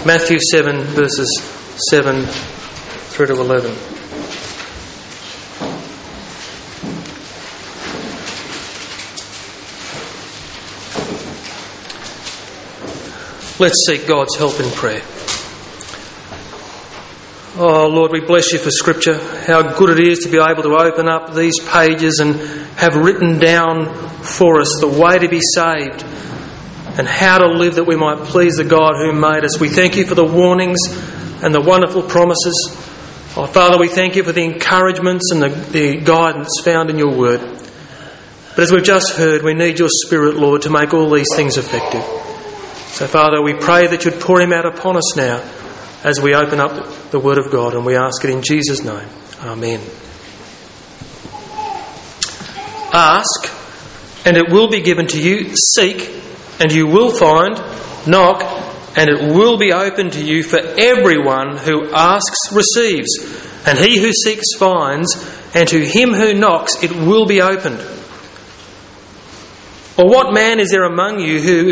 Matthew 7 verses 7 through to 11. Let's seek God's help in prayer. Oh Lord, we bless you for Scripture, how good it is to be able to open up these pages and have written down for us the way to be saved and how to live that we might please the God who made us. We thank you for the warnings and the wonderful promises. Oh Father, we thank you for the encouragements and the guidance found in your word. But as we've just heard, we need your Spirit, Lord, to make all these things effective. So Father, we pray that you'd pour him out upon us now as we open up the Word of God, and we ask it in Jesus' name. Amen. Ask, and it will be given to you. Seek, and you will find. Knock, and it will be open to you. For everyone who asks receives, and he who seeks finds, and to him who knocks it will be opened. Or what man is there among you who,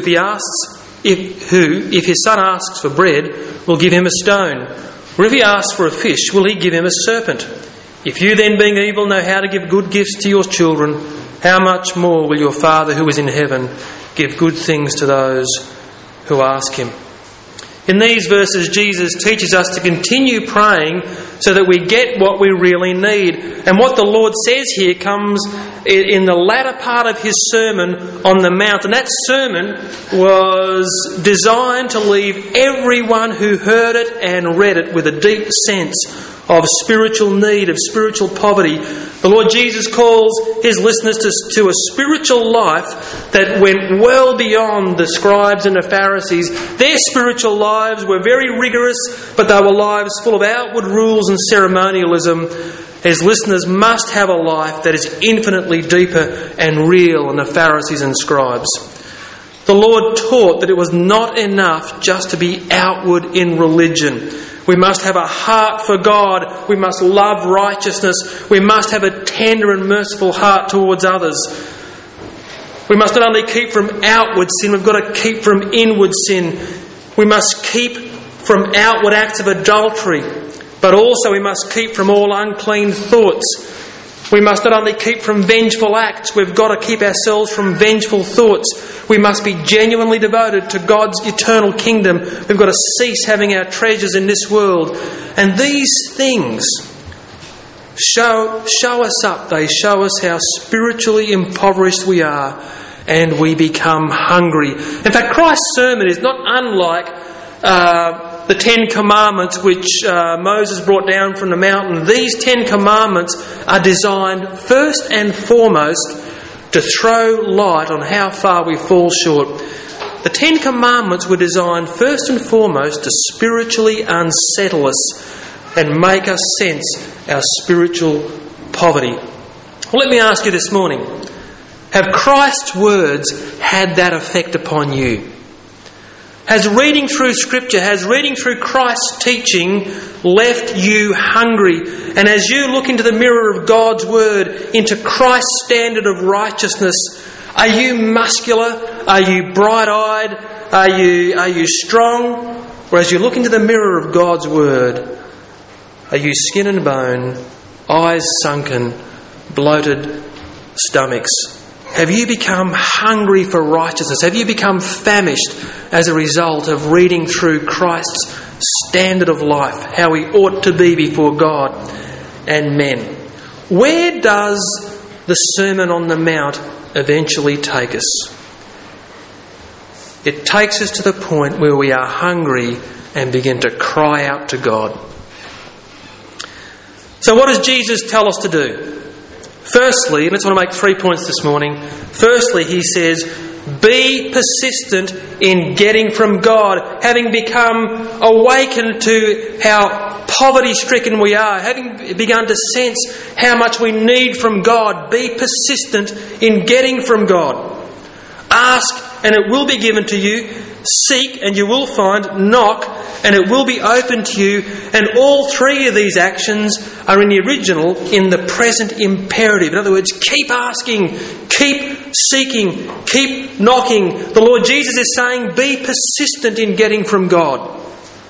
if his son asks for bread, will give him a stone? Or if he asks for a fish, will he give him a serpent? If you then, being evil, know how to give good gifts to your children, how much more will your Father who is in heaven give good things to those who ask him? In these verses, Jesus teaches us to continue praying so that we get what we really need. And what the Lord says here comes in the latter part of his Sermon on the Mount. And that sermon was designed to leave everyone who heard it and read it with a deep sense of spiritual need, of spiritual poverty. The Lord Jesus calls his listeners to a spiritual life that went well beyond the scribes and the Pharisees. Their spiritual lives were very rigorous, but they were lives full of outward rules and ceremonialism. His listeners must have a life that is infinitely deeper and real than the Pharisees and scribes. The Lord taught that it was not enough just to be outward in religion. We must have a heart for God. We must love righteousness. We must have a tender and merciful heart towards others. We must not only keep from outward sin, we've got to keep from inward sin. We must keep from outward acts of adultery, but also we must keep from all unclean thoughts. We must not only keep from vengeful acts, we've got to keep ourselves from vengeful thoughts. We must be genuinely devoted to God's eternal kingdom. We've got to cease having our treasures in this world. And these things show us up. They show us how spiritually impoverished we are, and we become hungry. In fact, Christ's sermon is not unlike the 10 Commandments which Moses brought down from the mountain. These 10 Commandments are designed first and foremost to throw light on how far we fall short. The 10 Commandments were designed first and foremost to spiritually unsettle us and make us sense our spiritual poverty. Well, let me ask you this morning, have Christ's words had that effect upon you? Has reading through Scripture, has reading through Christ's teaching left you hungry? And as you look into the mirror of God's Word, into Christ's standard of righteousness, are you muscular? Are you bright-eyed? Are you strong? Or as you look into the mirror of God's Word, are you skin and bone, eyes sunken, bloated stomachs? Have you become hungry for righteousness? Have you become famished as a result of reading through Christ's standard of life, how we ought to be before God and men? Where does the Sermon on the Mount eventually take us? It takes us to the point where we are hungry and begin to cry out to God. So what does Jesus tell us to do? Firstly, and I just want to make 3 points this morning. Firstly, he says, be persistent in getting from God. Having become awakened to how poverty-stricken we are, having begun to sense how much we need from God, be persistent in getting from God. Ask, and it will be given to you. Seek, and you will find. Knock, and it will be open to you. And all three of these actions are in the original in the present imperative. In other words, keep asking, keep seeking, keep knocking. The Lord Jesus is saying, be persistent in getting from God.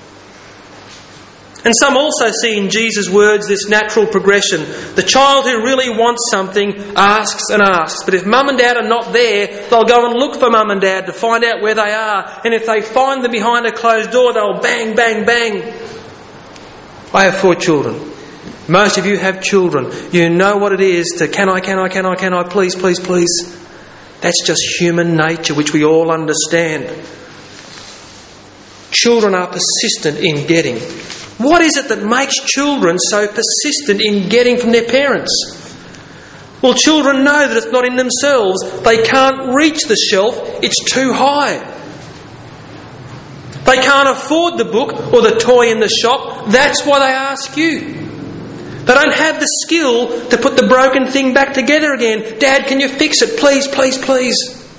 And some also see in Jesus' words this natural progression. The child who really wants something asks and asks. But if mum and dad are not there, they'll go and look for mum and dad to find out where they are. And if they find them behind a closed door, they'll bang, bang, bang. I have 4 children. Most of you have children. You know what it is to can I, please, please, please. That's just human nature, which we all understand. Children are persistent in getting. What is it that makes children so persistent in getting from their parents? Well, children know that it's not in themselves. They can't reach the shelf. It's too high. They can't afford the book or the toy in the shop. That's why they ask you. They don't have the skill to put the broken thing back together again. Dad, can you fix it? Please, please, please.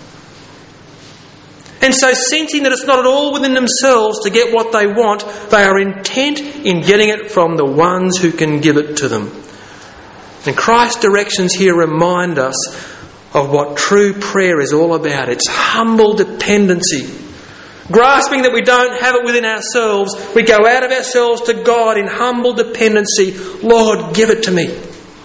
And so, sensing that it's not at all within themselves to get what they want, they are intent in getting it from the ones who can give it to them. And Christ's directions here remind us of what true prayer is all about. It's humble dependency. Grasping that we don't have it within ourselves, we go out of ourselves to God in humble dependency. Lord, give it to me.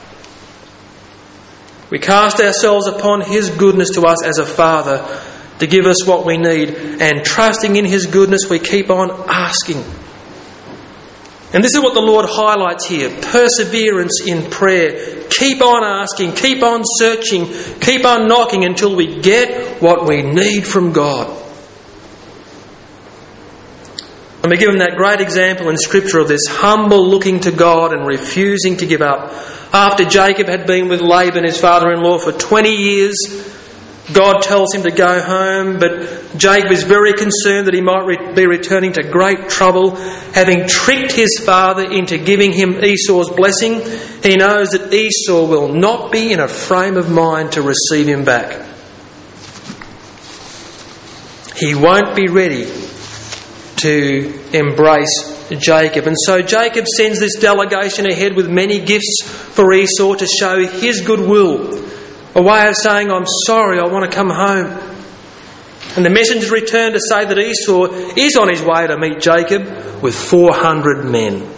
We cast ourselves upon His goodness to us as a Father to give us what we need, and trusting in His goodness we keep on asking. And this is what the Lord highlights here: perseverance in prayer. Keep on asking, keep on searching, keep on knocking until we get what we need from God. And we're given that great example in Scripture of this humble looking to God and refusing to give up. After Jacob had been with Laban, his father-in-law, for 20 years, God tells him to go home, but Jacob is very concerned that he might be returning to great trouble. Having tricked his father into giving him Esau's blessing, he knows that Esau will not be in a frame of mind to receive him back. He won't be ready to embrace Jacob. And so Jacob sends this delegation ahead with many gifts for Esau to show his goodwill. A way of saying, I'm sorry, I want to come home. And the messengers return to say that Esau is on his way to meet Jacob with 400 men.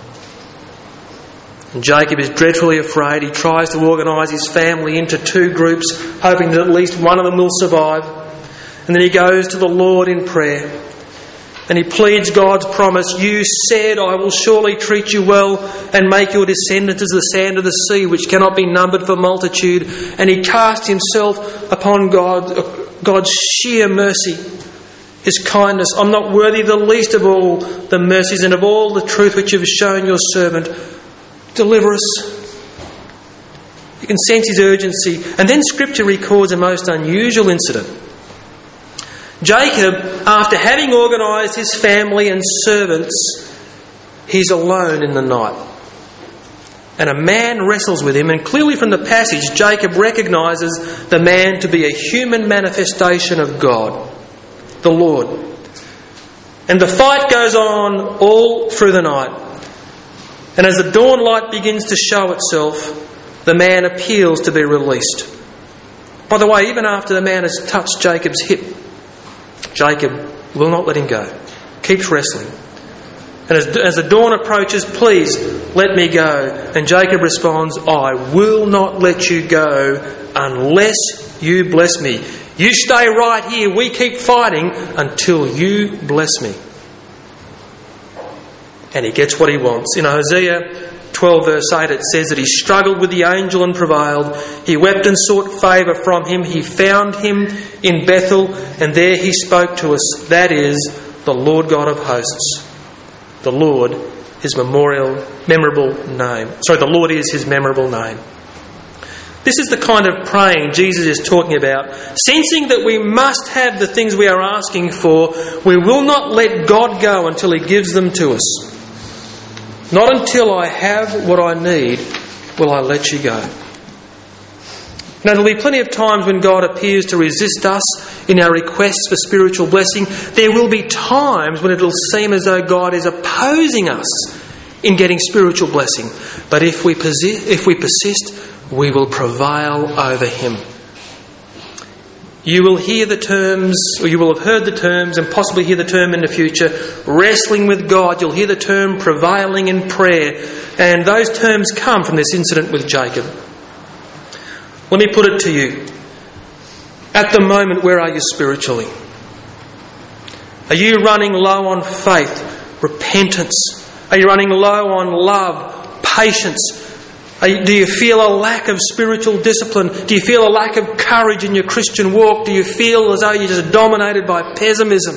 And Jacob is dreadfully afraid. He tries to organise his family into 2 groups, hoping that at least one of them will survive. And then he goes to the Lord in prayer. And he pleads God's promise. You said, I will surely treat you well and make your descendants as the sand of the sea, which cannot be numbered for multitude. And he cast himself upon God's sheer mercy, His kindness. I'm not worthy the least of all the mercies and of all the truth which you have shown your servant. Deliver us. You can sense his urgency. And then Scripture records a most unusual incident. Jacob, after having organised his family and servants, he's alone in the night. And a man wrestles with him, and clearly from the passage, Jacob recognises the man to be a human manifestation of God, the Lord. And the fight goes on all through the night. And as the dawn light begins to show itself, the man appeals to be released. By the way, even after the man has touched Jacob's hip, Jacob will not let him go. Keeps wrestling. And as the dawn approaches, please let me go. And Jacob responds, I will not let you go unless you bless me. You stay right here. We keep fighting until you bless me. And he gets what he wants. In Hosea 12 verse 8 it says that he struggled with the angel and prevailed. He wept and sought favour from him. He found him in Bethel, and there he spoke to us. That is the Lord God of hosts. The Lord is the Lord is his memorable name. This is the kind of praying Jesus is talking about. Sensing that we must have the things we are asking for, we will not let God go until He gives them to us. Not until I have what I need will I let you go. Now, there will be plenty of times when God appears to resist us in our requests for spiritual blessing. There will be times when it will seem as though God is opposing us in getting spiritual blessing. But if we persist, we will prevail over Him. You will hear the terms, or you will have heard the terms and possibly hear the term in the future, wrestling with God. You'll hear the term prevailing in prayer. And those terms come from this incident with Jacob. Let me put it to you. At the moment, where are you spiritually? Are you running low on faith, repentance? Are you running low on love, patience? Do you feel a lack of spiritual discipline? Do you feel a lack of courage in your Christian walk? Do you feel as though you're just dominated by pessimism?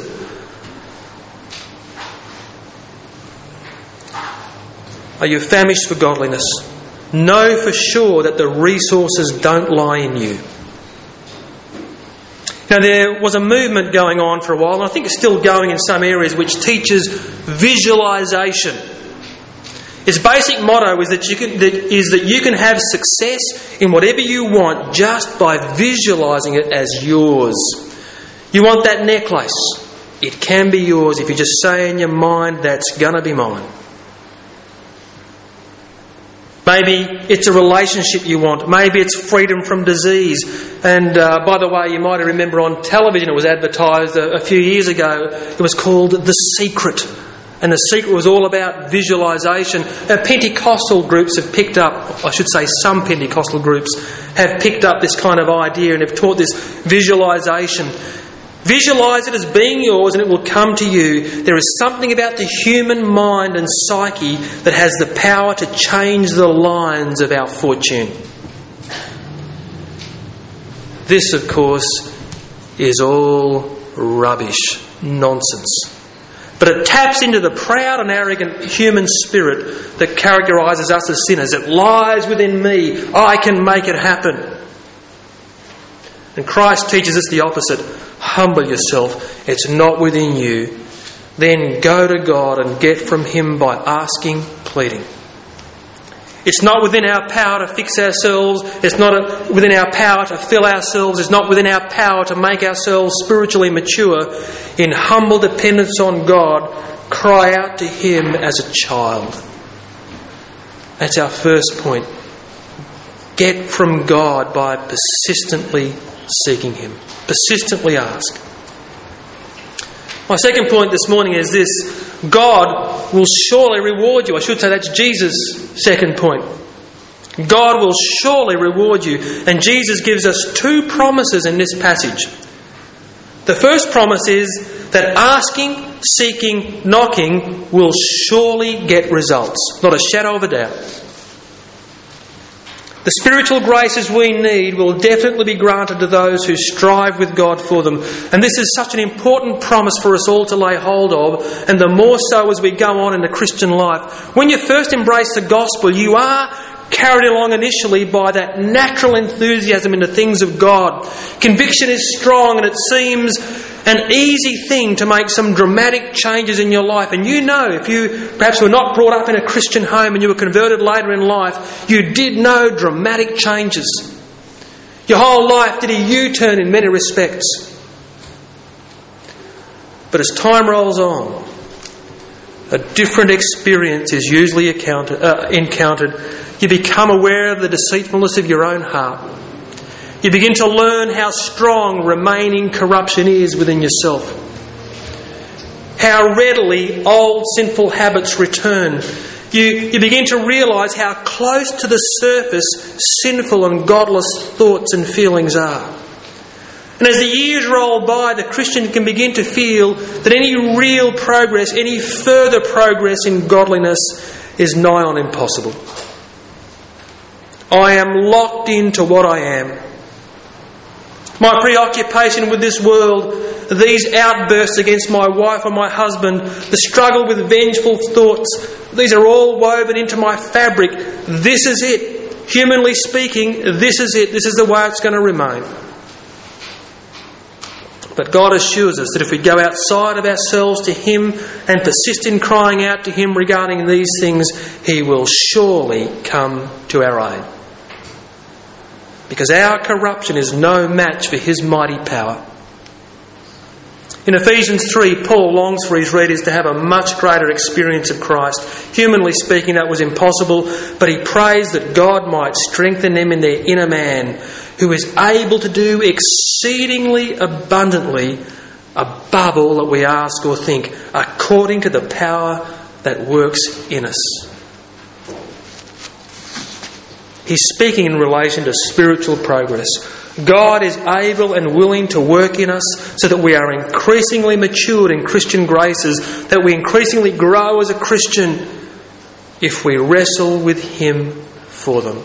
Are you famished for godliness? Know for sure that the resources don't lie in you. Now, there was a movement going on for a while, and I think it's still going in some areas, which teaches visualisation. Its basic motto is that you can have success in whatever you want just by visualising it as yours. You want that necklace? It can be yours if you just say in your mind, that's going to be mine. Maybe it's a relationship you want. Maybe it's freedom from disease. And by the way, you might remember on television it was advertised a few years ago. It was called The Secret. And The Secret was all about visualisation. Pentecostal groups have picked up, I should say some Pentecostal groups have picked up this kind of idea and have taught this visualisation. Visualise it as being yours and it will come to you. There is something about the human mind and psyche that has the power to change the lines of our fortune. This, of course, is all rubbish, nonsense. But it taps into the proud and arrogant human spirit that characterises us as sinners. It lies within me. I can make it happen. And Christ teaches us the opposite. Humble yourself. It's not within you. Then go to God and get from Him by asking, pleading. It's not within our power to fix ourselves. It's not within our power to fill ourselves. It's not within our power to make ourselves spiritually mature. In humble dependence on God, cry out to Him as a child. That's our first point. Get from God by persistently seeking Him. Persistently ask. My second point this morning is this. God will surely reward you. I should say that's Jesus' second point. God will surely reward you. And Jesus gives us two promises in this passage. The first promise is that asking, seeking, knocking will surely get results. Not a shadow of a doubt. The spiritual graces we need will definitely be granted to those who strive with God for them. And this is such an important promise for us all to lay hold of, and the more so as we go on in the Christian life. When you first embrace the gospel, you are carried along initially by that natural enthusiasm in the things of God. Conviction is strong and it seems an easy thing to make some dramatic changes in your life. And you know, if you perhaps were not brought up in a Christian home and you were converted later in life, you did know dramatic changes. Your whole life did a U-turn in many respects. But as time rolls on, a different experience is usually encountered. You become aware of the deceitfulness of your own heart. You begin to learn how strong remaining corruption is within yourself. How readily old sinful habits return. You begin to realise how close to the surface sinful and godless thoughts and feelings are. And as the years roll by, the Christian can begin to feel that any real progress, any further progress in godliness is nigh on impossible. I am locked into what I am. My preoccupation with this world, these outbursts against my wife or my husband, the struggle with vengeful thoughts, these are all woven into my fabric. This is it. Humanly speaking, this is it. This is the way it's going to remain. But God assures us that if we go outside of ourselves to Him and persist in crying out to Him regarding these things, He will surely come to our aid. Because our corruption is no match for His mighty power. In Ephesians 3, Paul longs for his readers to have a much greater experience of Christ. Humanly speaking, that was impossible, but he prays that God might strengthen them in their inner man, who is able to do exceedingly abundantly above all that we ask or think, according to the power that works in us. He's speaking in relation to spiritual progress. God is able and willing to work in us so that we are increasingly matured in Christian graces, that we increasingly grow as a Christian if we wrestle with Him for them.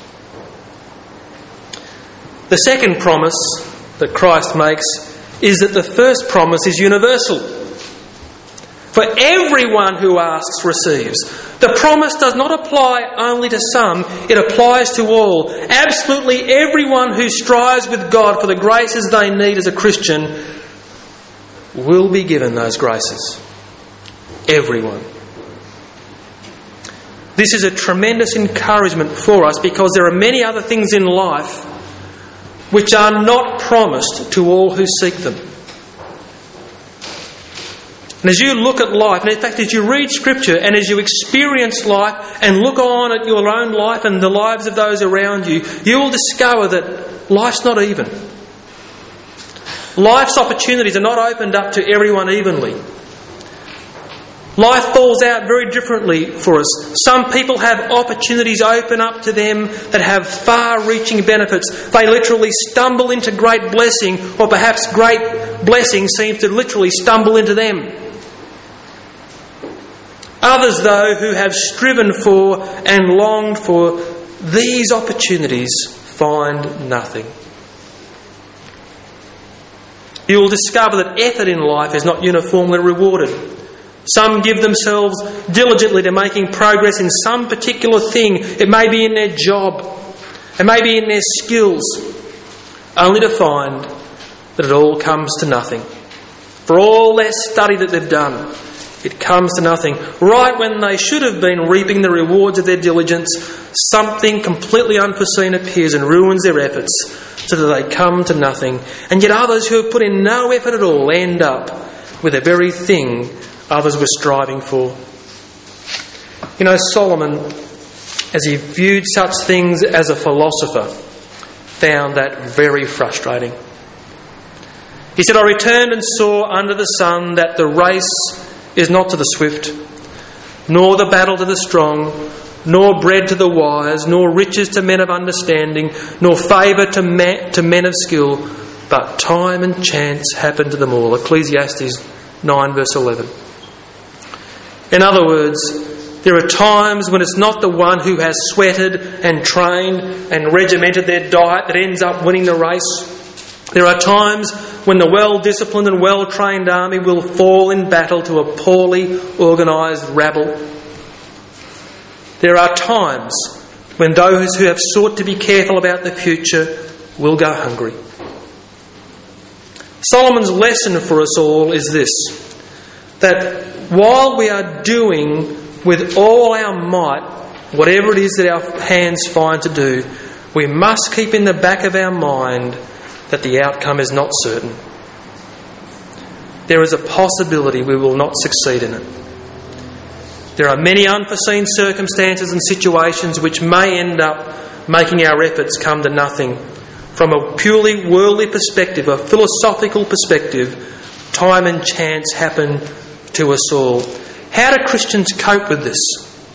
The second promise that Christ makes is that the first promise is universal. For everyone who asks receives. The promise does not apply only to some, it applies to all. Absolutely everyone who strives with God for the graces they need as a Christian will be given those graces. Everyone. This is a tremendous encouragement for us because there are many other things in life which are not promised to all who seek them. And as you look at life, and in fact as you read Scripture and as you experience life and look on at your own life and the lives of those around you, you will discover that life's not even. Life's opportunities are not opened up to everyone evenly. Life falls out very differently for us. Some people have opportunities open up to them that have far-reaching benefits. They literally stumble into great blessing, or perhaps great blessing seems to literally stumble into them. Others, though, who have striven for and longed for these opportunities find nothing. You will discover that effort in life is not uniformly rewarded. Some give themselves diligently to making progress in some particular thing. It may be in their job, it may be in their skills, only to find that it all comes to nothing. For all their study that they've done, it comes to nothing. Right when they should have been reaping the rewards of their diligence, something completely unforeseen appears and ruins their efforts so that they come to nothing. And yet others who have put in no effort at all end up with the very thing others were striving for. You know, Solomon, as he viewed such things as a philosopher, found that very frustrating. He said, "I returned and saw under the sun that the race is not to the swift, nor the battle to the strong, nor bread to the wise, nor riches to men of understanding, nor favour to men of skill, but time and chance happen to them all." Ecclesiastes 9 verse 11. In other words, there are times when it's not the one who has sweated and trained and regimented their diet that ends up winning the race. There are times when the well-disciplined and well-trained army will fall in battle to a poorly organised rabble. There are times when those who have sought to be careful about the future will go hungry. Solomon's lesson for us all is this, that while we are doing with all our might whatever it is that our hands find to do, we must keep in the back of our mind that the outcome is not certain. There is a possibility we will not succeed in it. There are many unforeseen circumstances and situations which may end up making our efforts come to nothing. From a purely worldly perspective, a philosophical perspective, time and chance happen to us all. How do Christians cope with this?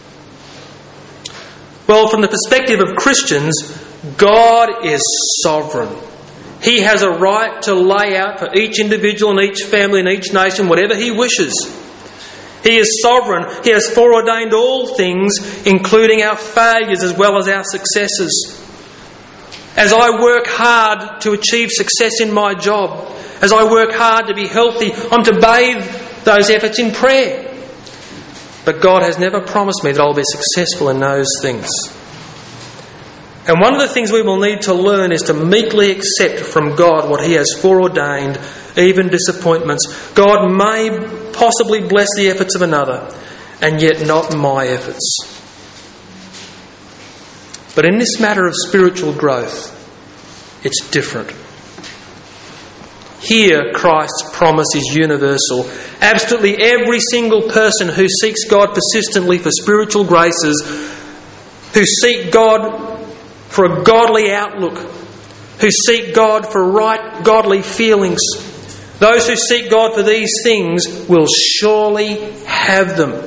Well, from the perspective of Christians, God is sovereign. He has a right to lay out for each individual and each family and each nation whatever He wishes. He is sovereign. He has foreordained all things, including our failures as well as our successes. As I work hard to achieve success in my job, as I work hard to be healthy, I'm to bathe those efforts in prayer. But God has never promised me that I'll be successful in those things. And one of the things we will need to learn is to meekly accept from God what He has foreordained, even disappointments. God may possibly bless the efforts of another, and yet not my efforts. But in this matter of spiritual growth, it's different. Here, Christ's promise is universal. Absolutely every single person who seeks God persistently for spiritual graces, who seek God for a godly outlook, who seek God for right, godly feelings. Those who seek God for these things will surely have them.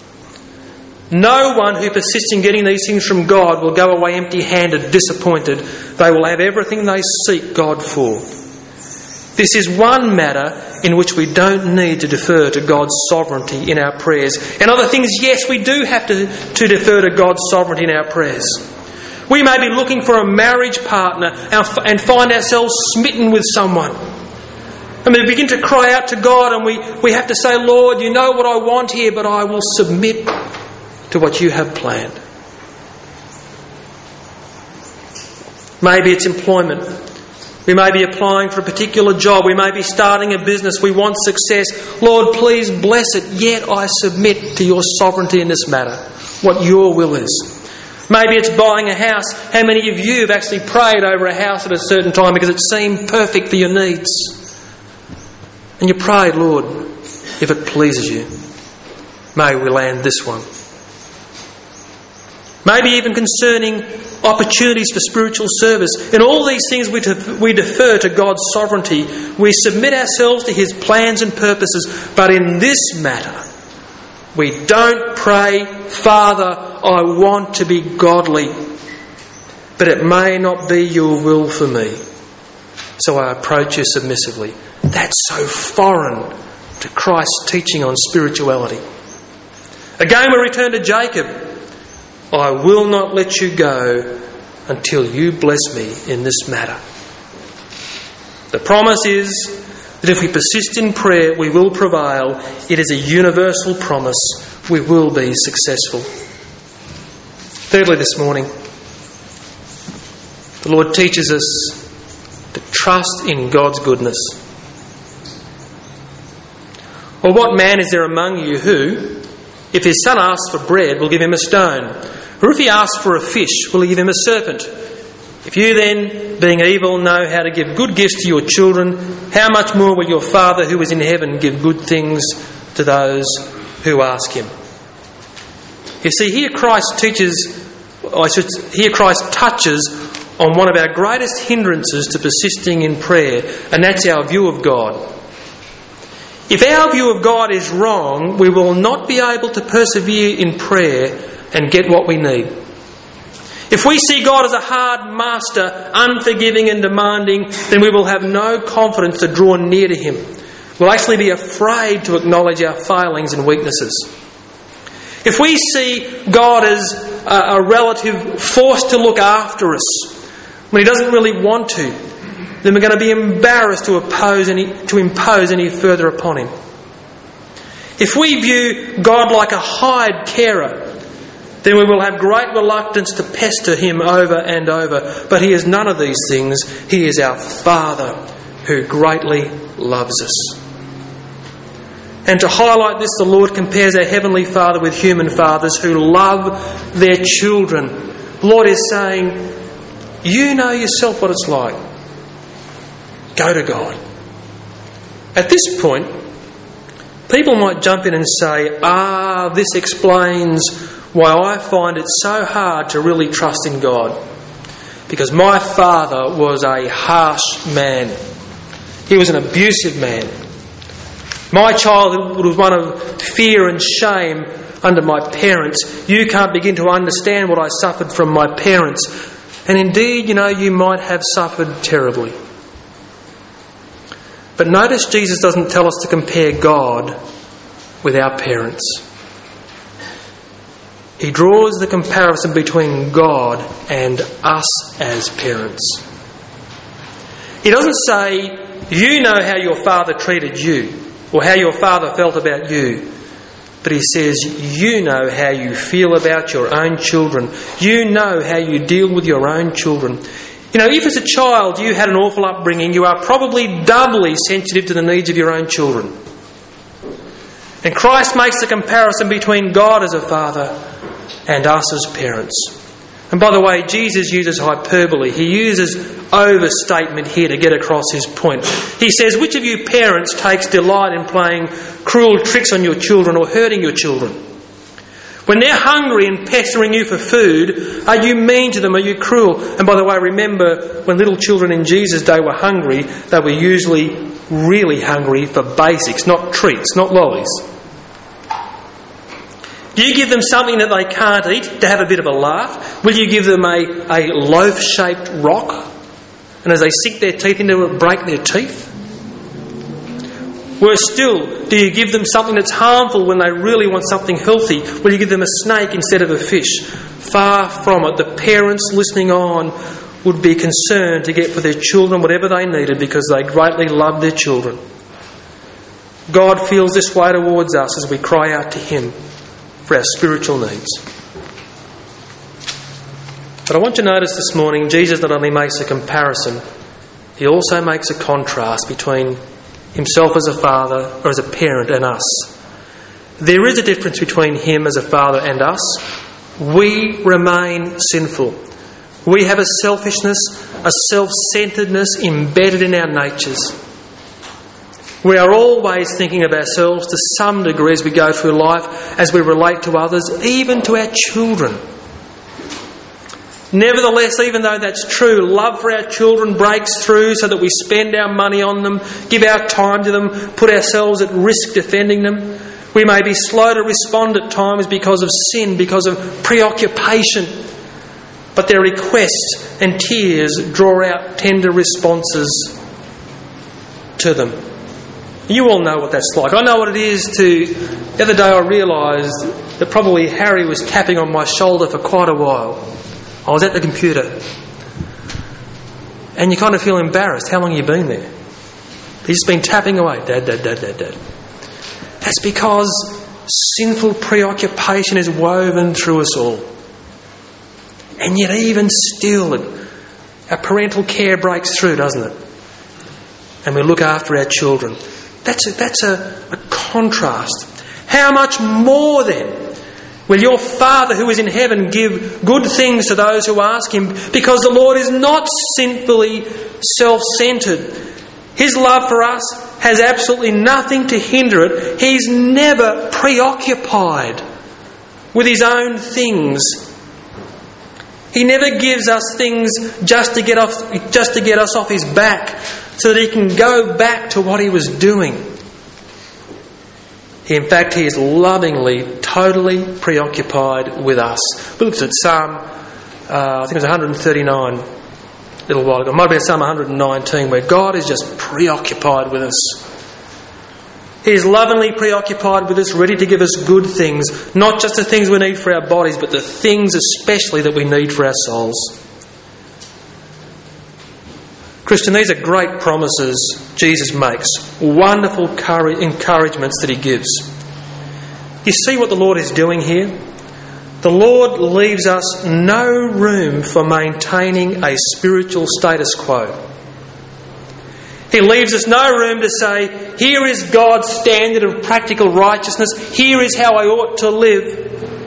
No one who persists in getting these things from God will go away empty-handed, disappointed. They will have everything they seek God for. This is one matter in which we don't need to defer to God's sovereignty in our prayers. And other things, yes, we do have to defer to God's sovereignty in our prayers. We may be looking for a marriage partner and find ourselves smitten with someone. And we begin to cry out to God, and we have to say, Lord, you know what I want here, but I will submit to what you have planned. Maybe it's employment. We may be applying for a particular job. We may be starting a business. We want success. Lord, please bless it. Yet I submit to your sovereignty in this matter, what your will is. Maybe it's buying a house. How many of you have actually prayed over a house at a certain time because it seemed perfect for your needs? And you prayed, Lord, if it pleases you, may we land this one. Maybe even concerning opportunities for spiritual service. In all these things we defer to God's sovereignty. We submit ourselves to His plans and purposes. But in this matter, we don't pray, Father, I want to be godly, but it may not be your will for me. So I approach you submissively. That's so foreign to Christ's teaching on spirituality. Again, we return to Jacob. I will not let you go until you bless me in this matter. The promise is that if we persist in prayer, we will prevail. It is a universal promise. We will be successful. Thirdly, this morning, the Lord teaches us to trust in God's goodness. Or what man is there among you who, if his son asks for bread, will give him a stone? Or if he asks for a fish, will he give him a serpent? If you then, being evil, know how to give good gifts to your children, how much more will your Father who is in heaven give good things to those who ask him? You see, here Christ touches on one of our greatest hindrances to persisting in prayer, and that's our view of God. If our view of God is wrong, we will not be able to persevere in prayer and get what we need. If we see God as a hard master, unforgiving and demanding, then we will have no confidence to draw near to Him. We'll actually be afraid to acknowledge our failings and weaknesses. If we see God as a relative forced to look after us when He doesn't really want to, then we're going to be embarrassed to impose any further upon Him. If we view God like a hired carer, then we will have great reluctance to pester Him over and over. But He is none of these things. He is our Father who greatly loves us. And to highlight this, the Lord compares our Heavenly Father with human fathers who love their children. The Lord is saying, you know yourself what it's like. Go to God. At this point, people might jump in and say, this explains why I find it so hard to really trust in God. Because my father was a harsh man. He was an abusive man. My childhood was one of fear and shame under my parents. You can't begin to understand what I suffered from my parents. And indeed, you might have suffered terribly. But notice Jesus doesn't tell us to compare God with our parents. He draws the comparison between God and us as parents. He doesn't say, you know how your father treated you or how your father felt about you. But he says, you know how you feel about your own children. You know how you deal with your own children. If as a child you had an awful upbringing, you are probably doubly sensitive to the needs of your own children. And Christ makes the comparison between God as a father and us as parents. And by the way, Jesus uses hyperbole. He uses overstatement here to get across his point. He says, which of you parents takes delight in playing cruel tricks on your children or hurting your children? When they're hungry and pestering you for food, are you mean to them? Are you cruel? And by the way, remember, when little children in Jesus' day were hungry, they were usually really hungry for basics, not treats, not lollies. Do you give them something that they can't eat to have a bit of a laugh? Will you give them a loaf-shaped rock? And as they sink their teeth into it, break their teeth? Worse still, do you give them something that's harmful when they really want something healthy? Will you give them a snake instead of a fish? Far from it. The parents listening on would be concerned to get for their children whatever they needed because they greatly loved their children. God feels this way towards us as we cry out to Him for our spiritual needs. But I want you to notice this morning, Jesus not only makes a comparison, He also makes a contrast between Himself as a father or as a parent and us. There is a difference between Him as a father and us. We remain sinful. We have a selfishness, a self-centeredness embedded in our natures. We are always thinking of ourselves to some degree as we go through life, as we relate to others, even to our children. Nevertheless, even though that's true, love for our children breaks through so that we spend our money on them, give our time to them, put ourselves at risk defending them. We may be slow to respond at times because of sin, because of preoccupation. But their requests and tears draw out tender responses to them. You all know what that's like. I know what it is to... The other day I realised that probably Harry was tapping on my shoulder for quite a while. I was at the computer. And you kind of feel embarrassed. How long have you been there? He's just been tapping away. Dad, Dad, Dad, Dad, Dad. That's because sinful preoccupation is woven through us all. And yet even still, our parental care breaks through, doesn't it? And we look after our children. That's a contrast. How much more then will your Father who is in heaven give good things to those who ask Him? Because the Lord is not sinfully self-centred. His love for us has absolutely nothing to hinder it. He's never preoccupied with His own things. He never gives us things just to get us off His back so that He can go back to what He was doing. In fact, He is lovingly, totally preoccupied with us. We looked at Psalm, I think it was 139 a little while ago. It might have been Psalm 119, where God is just preoccupied with us. He is lovingly preoccupied with us, ready to give us good things, not just the things we need for our bodies, but the things especially that we need for our souls. Christian, these are great promises Jesus makes, wonderful encouragements that He gives. You see what the Lord is doing here? The Lord leaves us no room for maintaining a spiritual status quo. He leaves us no room to say, here is God's standard of practical righteousness, here is how I ought to live.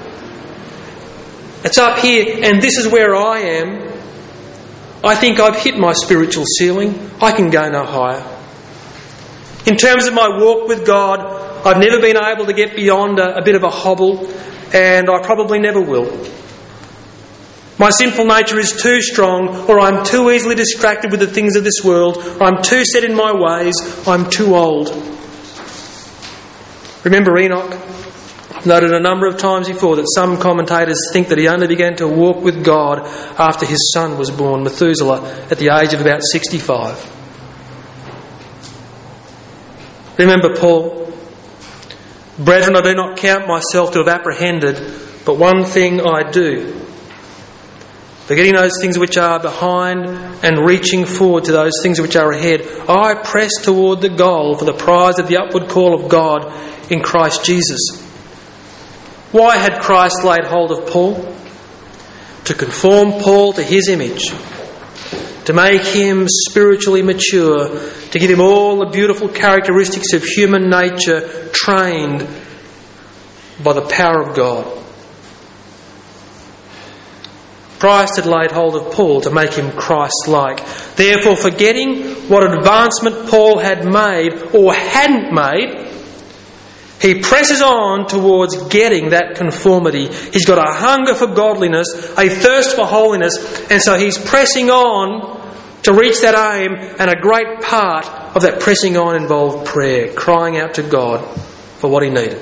It's up here and this is where I am. I think I've hit my spiritual ceiling. I can go no higher. In terms of my walk with God, I've never been able to get beyond a bit of a hobble, and I probably never will. My sinful nature is too strong, or I'm too easily distracted with the things of this world, or I'm too set in my ways, I'm too old. Remember Enoch? I've noted a number of times before that some commentators think that he only began to walk with God after his son was born, Methuselah, at the age of about 65. Remember Paul? Brethren, I do not count myself to have apprehended, but one thing I do, forgetting those things which are behind and reaching forward to those things which are ahead, I press toward the goal for the prize of the upward call of God in Christ Jesus. Why had Christ laid hold of Paul? To conform Paul to His image, to make him spiritually mature, to give him all the beautiful characteristics of human nature trained by the power of God. Christ had laid hold of Paul to make him Christ-like. Therefore, forgetting what advancement Paul had made or hadn't made, He presses on towards getting that conformity. He's got a hunger for godliness, a thirst for holiness, and so he's pressing on to reach that aim, and a great part of that pressing on involved prayer, crying out to God for what he needed.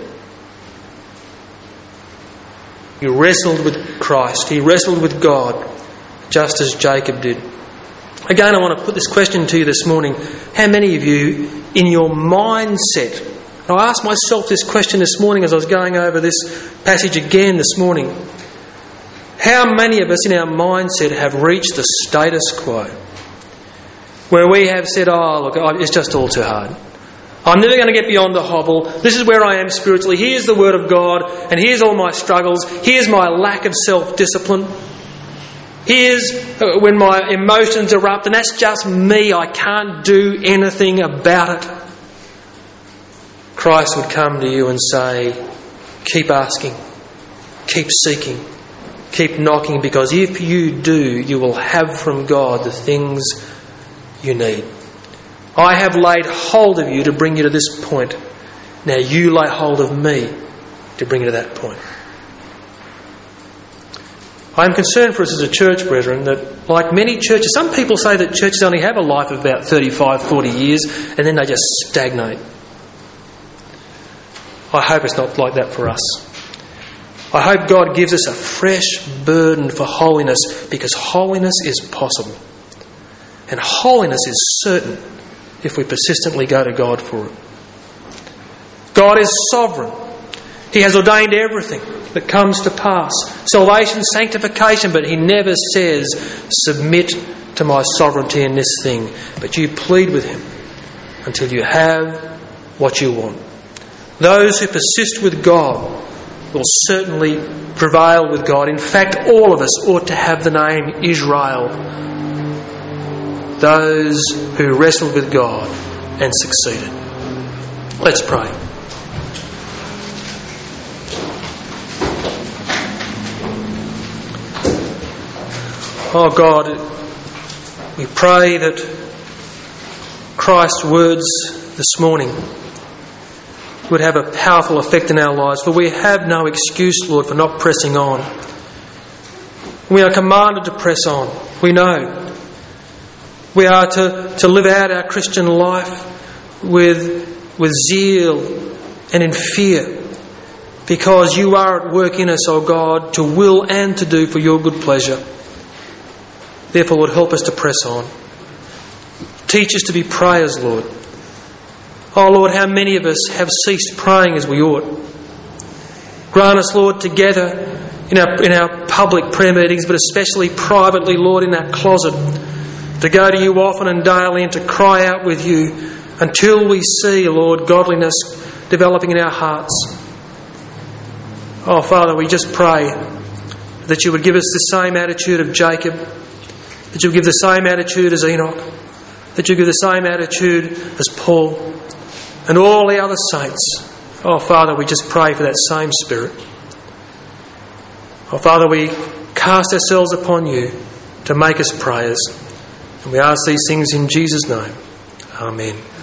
He wrestled with Christ. He wrestled with God, just as Jacob did. Again, I want to put this question to you this morning. How many of you, in your mindset, and I asked myself this question this morning as I was going over this passage again this morning, how many of us in our mindset have reached the status quo, where we have said, oh, look, it's just all too hard. I'm never going to get beyond the hobble. This is where I am spiritually. Here's the Word of God, and here's all my struggles. Here's my lack of self-discipline. Here's when my emotions erupt, and that's just me. I can't do anything about it. Christ would come to you and say, keep asking, keep seeking, keep knocking, because if you do, you will have from God the things you need. I have laid hold of you to bring you to this point. Now you lay hold of me to bring you to that point. I am concerned for us as a church, brethren, that like many churches, some people say that churches only have a life of about 35, 40 years and then they just stagnate. I hope it's not like that for us. I hope God gives us a fresh burden for holiness, because holiness is possible. And holiness is certain if we persistently go to God for it. God is sovereign. He has ordained everything that comes to pass. Salvation, sanctification, but he never says, submit to my sovereignty in this thing. But you plead with him until you have what you want. Those who persist with God will certainly prevail with God. In fact, all of us ought to have the name Israel. Those who wrestled with God and succeeded. Let's pray. Oh God, we pray that Christ's words this morning would have a powerful effect in our lives, for we have no excuse, Lord, for not pressing on. We are commanded to press on. We know. We are to live out our Christian life with zeal and in fear, because you are at work in us, O God, to will and to do for your good pleasure. Therefore, Lord, help us to press on. Teach us to be prayers, Lord. Oh, Lord, how many of us have ceased praying as we ought. Grant us, Lord, together in our public prayer meetings, but especially privately, Lord, in that closet, to go to you often and daily and to cry out with you until we see, Lord, godliness developing in our hearts. Oh, Father, we just pray that you would give us the same attitude of Jacob, that you would give the same attitude as Enoch, that you give the same attitude as Paul and all the other saints. Oh, Father, we just pray for that same spirit. Oh, Father, we cast ourselves upon you to make us prayers. And we ask these things in Jesus' name. Amen.